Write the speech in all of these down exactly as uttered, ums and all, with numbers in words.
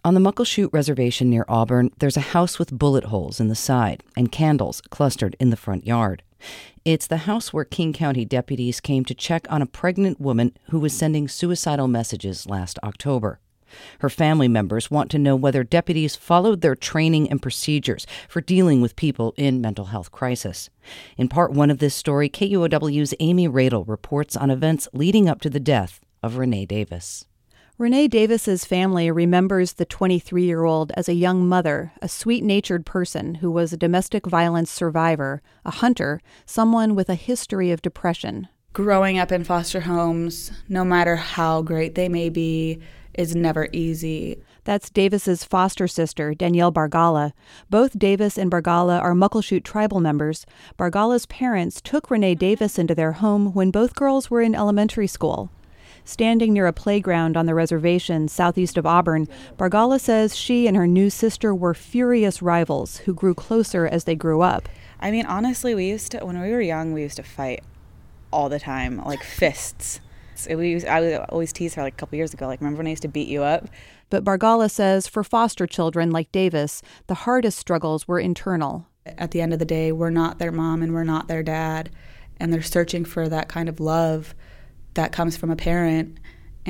On the Muckleshoot Reservation near Auburn, there's a house with bullet holes in the side and candles clustered in the front yard. It's the house where King County deputies came to check on a pregnant woman who was sending suicidal messages last October. Her family members want to know whether deputies followed their training and procedures for dealing with people in mental health crisis. In part one of this story, K U O W's Amy Radel reports on events leading up to the death of Renee Davis. Renee Davis's family remembers the twenty-three-year-old as a young mother, a sweet-natured person who was a domestic violence survivor, a hunter, someone with a history of depression. Growing up in foster homes, no matter how great they may be, is never easy. That's Davis's foster sister, Danielle Bargala. Both Davis and Bargala are Muckleshoot tribal members. Bargala's parents took Renee Davis into their home when both girls were in elementary school. Standing near a playground on the reservation southeast of Auburn, Bargala says she and her new sister were furious rivals who grew closer as they grew up. I mean, honestly, we used to, when we were young, we used to fight all the time, like fists. So we used, I would always tease her like a couple years ago, like, remember when I used to beat you up? But Bargala says for foster children like Davis, the hardest struggles were internal. At the end of the day, we're not their mom and we're not their dad, and they're searching for that kind of love that comes from a parent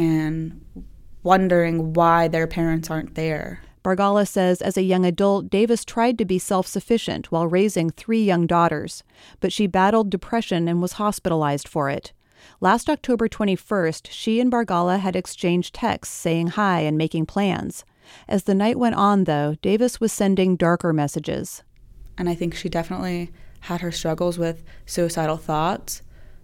and wondering why their parents aren't there. Bargala says as a young adult, Davis tried to be self-sufficient while raising three young daughters, but she battled depression and was hospitalized for it. Last October twenty-first, she and Bargala had exchanged texts saying hi and making plans. As the night went on, though, Davis was sending darker messages. And I think she definitely had her struggles with suicidal thoughts,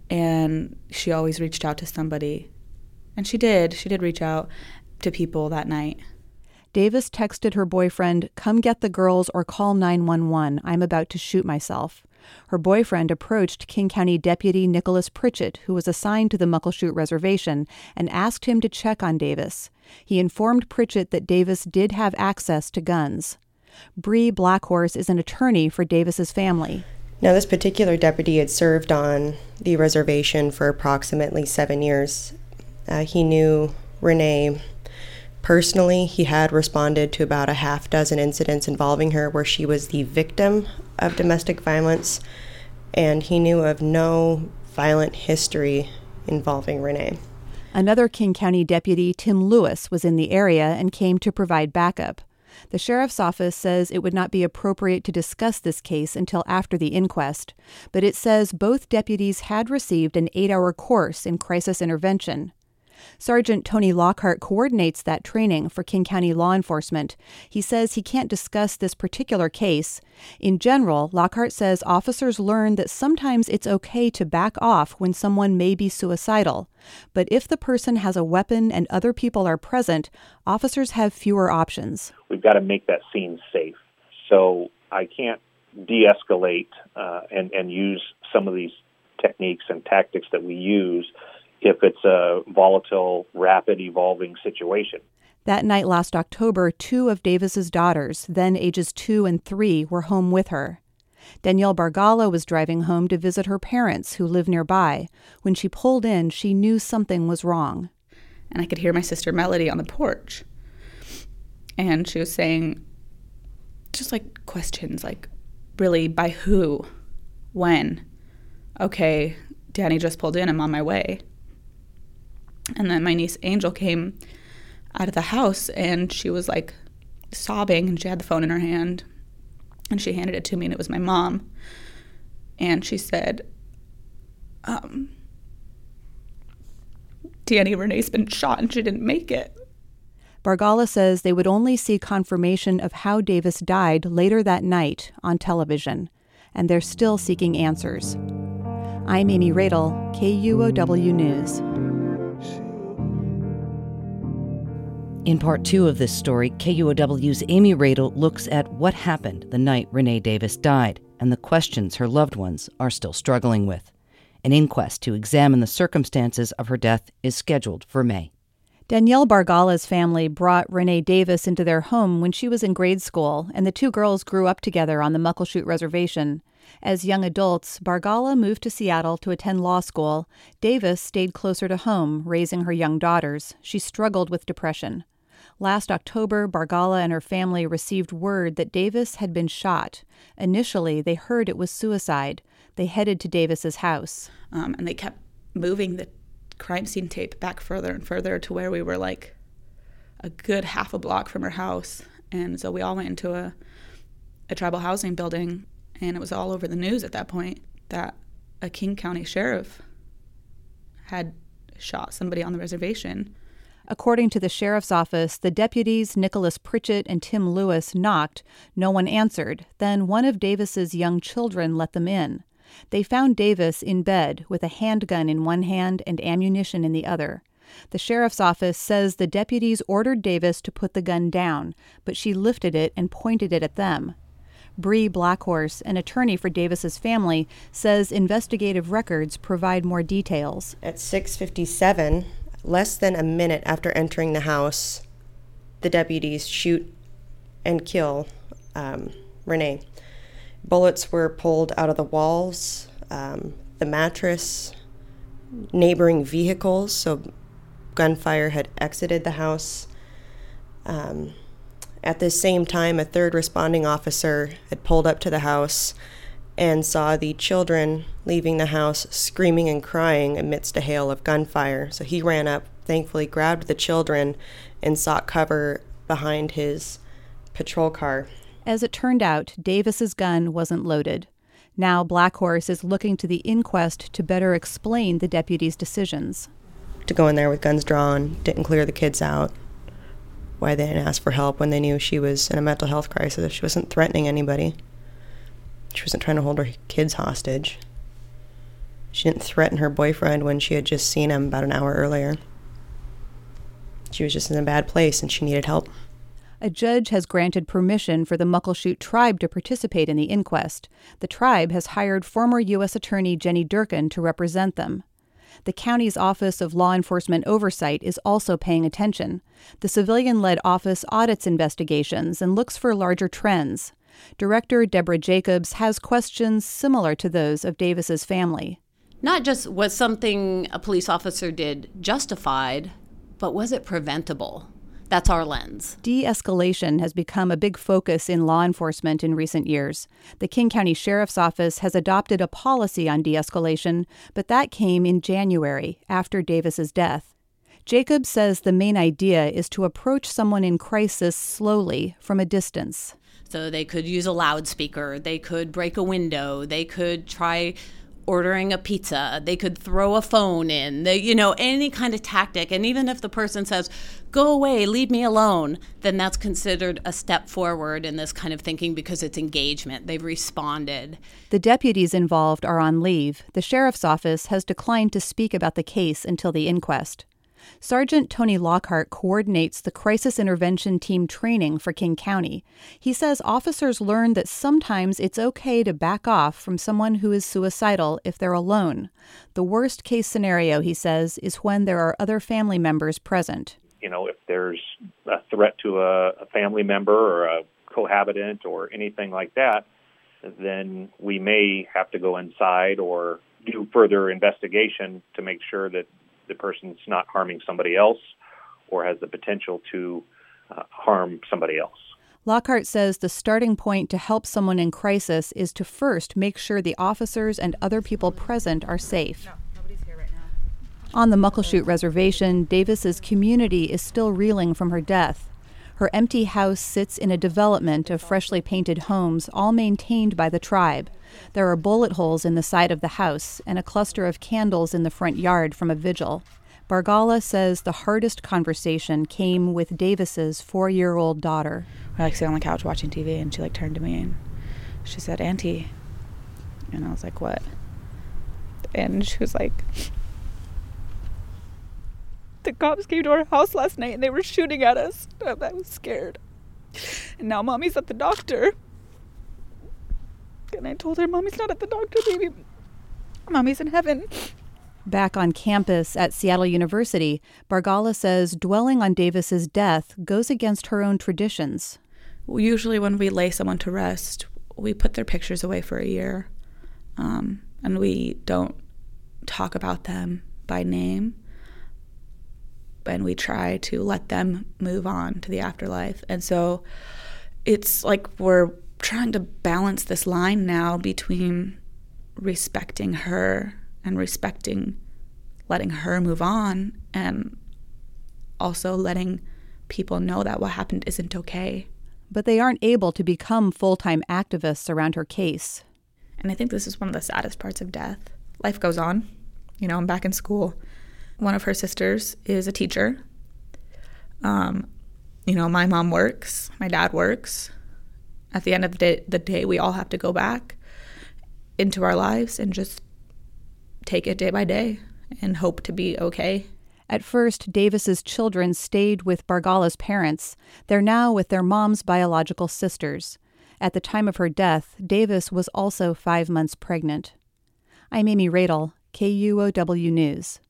and she always reached out to somebody. And she did. She did reach out to people that night. Davis texted her boyfriend, "Come get the girls or call nine one one. I'm about to shoot myself." Her boyfriend approached King County Deputy Nicholas Pritchett, who was assigned to the Muckleshoot Reservation, and asked him to check on Davis. He informed Pritchett that Davis did have access to guns. Bree Blackhorse is an attorney for Davis's family. Now, this particular deputy had served on the reservation for approximately seven years. Uh, he knew Renee personally. He had responded to about a half dozen incidents involving her where she was the victim of domestic violence, and he knew of no violent history involving Renee. Another King County deputy, Tim Lewis, was in the area and came to provide backup. The sheriff's office says it would not be appropriate to discuss this case until after the inquest, but it says both deputies had received an eight-hour course in crisis intervention. Sergeant Tony Lockhart coordinates that training for King County law enforcement. He says he can't discuss this particular case. In general, Lockhart says officers learn that sometimes it's okay to back off when someone may be suicidal. But if the person has a weapon and other people are present, officers have fewer options. We've got to make that scene safe. So I can't de-escalate uh, and, and use some of these techniques and tactics that we use if it's a volatile, rapid evolving situation. That night last October, two of Davis's daughters, then ages two and three, were home with her. Danielle Bargala was driving home to visit her parents, who live nearby. When she pulled in, she knew something was wrong. And I could hear my sister Melody on the porch. And she was saying just like questions like, really, by who? When? Okay, Danny just pulled in, I'm on my way. And then my niece Angel came out of the house and she was like sobbing, and she had the phone in her hand and she handed it to me, and it was my mom. And she said, um, Danny Renee's been shot and she didn't make it. Bargala says they would only see confirmation of how Davis died later that night on television, and they're still seeking answers. I'm Amy Radel, K U O W News. In part two of this story, K U O W's Amy Radel looks at what happened the night Renee Davis died and the questions her loved ones are still struggling with. An inquest to examine the circumstances of her death is scheduled for May. Danielle Bargala's family brought Renee Davis into their home when she was in grade school, and the two girls grew up together on the Muckleshoot Reservation. As young adults, Bargala moved to Seattle to attend law school. Davis stayed closer to home, raising her young daughters. She struggled with depression. Last October, Bargala and her family received word that Davis had been shot. Initially, they heard it was suicide. They headed to Davis's house. Um, and they kept moving the crime scene tape back further and further to where we were like a good half a block from her house. And so we all went into a, a tribal housing building, and it was all over the news at that point that a King County sheriff had shot somebody on the reservation. According to the sheriff's office, the deputies Nicholas Pritchett and Tim Lewis knocked. No one answered. Then one of Davis's young children let them in. They found Davis in bed with a handgun in one hand and ammunition in the other. The sheriff's office says the deputies ordered Davis to put the gun down, but she lifted it and pointed it at them. Bree Blackhorse, an attorney for Davis's family, says investigative records provide more details. At six fifty-seven, less than a minute after entering the house, the deputies shoot and kill um, Renee. Bullets were pulled out of the walls, um, the mattress, neighboring vehicles, so gunfire had exited the house. Um, at the same time, a third responding officer had pulled up to the house and saw the children leaving the house screaming and crying amidst a hail of gunfire. So he ran up, thankfully grabbed the children, and sought cover behind his patrol car. As it turned out, Davis's gun wasn't loaded. Now Blackhorse is looking to the inquest to better explain the deputies' decisions. To go in there with guns drawn, didn't clear the kids out. Why they didn't ask for help when they knew she was in a mental health crisis. She wasn't threatening anybody. She wasn't trying to hold her kids hostage. She didn't threaten her boyfriend when she had just seen him about an hour earlier. She was just in a bad place and she needed help. A judge has granted permission for the Muckleshoot tribe to participate in the inquest. The tribe has hired former U S Attorney Jenny Durkin to represent them. The county's Office of Law Enforcement Oversight is also paying attention. The civilian-led office audits investigations and looks for larger trends. Director Deborah Jacobs has questions similar to those of Davis's family. Not just was something a police officer did justified, but was it preventable? That's our lens. De-escalation has become a big focus in law enforcement in recent years. The King County Sheriff's Office has adopted a policy on de-escalation, but that came in January, after Davis's death. Jacobs says the main idea is to approach someone in crisis slowly, from a distance. So they could use a loudspeaker, they could break a window, they could try ordering a pizza, they could throw a phone in, they, you know, any kind of tactic. And even if the person says, go away, leave me alone, then that's considered a step forward in this kind of thinking because it's engagement. They've responded. The deputies involved are on leave. The sheriff's office has declined to speak about the case until the inquest. Sergeant Tony Lockhart coordinates the crisis intervention team training for King County. He says officers learn that sometimes it's okay to back off from someone who is suicidal if they're alone. The worst case scenario, he says, is when there are other family members present. You know, if there's a threat to a, a family member or a cohabitant or anything like that, then we may have to go inside or do further investigation to make sure that the person's not harming somebody else or has the potential to uh, harm somebody else. Lockhart says the starting point to help someone in crisis is to first make sure the officers and other people present are safe. No, nobody's here right now. On the Muckleshoot Reservation, Davis's community is still reeling from her death. Her empty house sits in a development of freshly painted homes, all maintained by the tribe. There are bullet holes in the side of the house and a cluster of candles in the front yard from a vigil. Bargala says the hardest conversation came with Davis's four-year-old daughter. We like sitting on the couch watching T V, and she like turned to me and she said, "Auntie," and I was like, "What?" And she was like, "The cops came to our house last night and they were shooting at us." I was scared. And now Mommy's at the doctor. And I told her, "Mommy's not at the doctor, baby. Mommy's in heaven." Back on campus at Seattle University, Bargala says dwelling on Davis's death goes against her own traditions. Usually when we lay someone to rest, we put their pictures away for a year. Um, and we don't talk about them by name. and we try to let them move on to the afterlife. And so it's like we're trying to balance this line now between respecting her and respecting letting her move on, and also letting people know that what happened isn't okay. But they aren't able to become full-time activists around her case. And I think this is one of the saddest parts of death. Life goes on. You know, I'm back in school. One of her sisters is a teacher. Um, you know, my mom works. My dad works. At the end of the day, the day, we all have to go back into our lives and just take it day by day and hope to be okay. At first, Davis's children stayed with Bargala's parents. They're now with their mom's biological sisters. At the time of her death, Davis was also five months pregnant. I'm Amy Radel, K U O W News.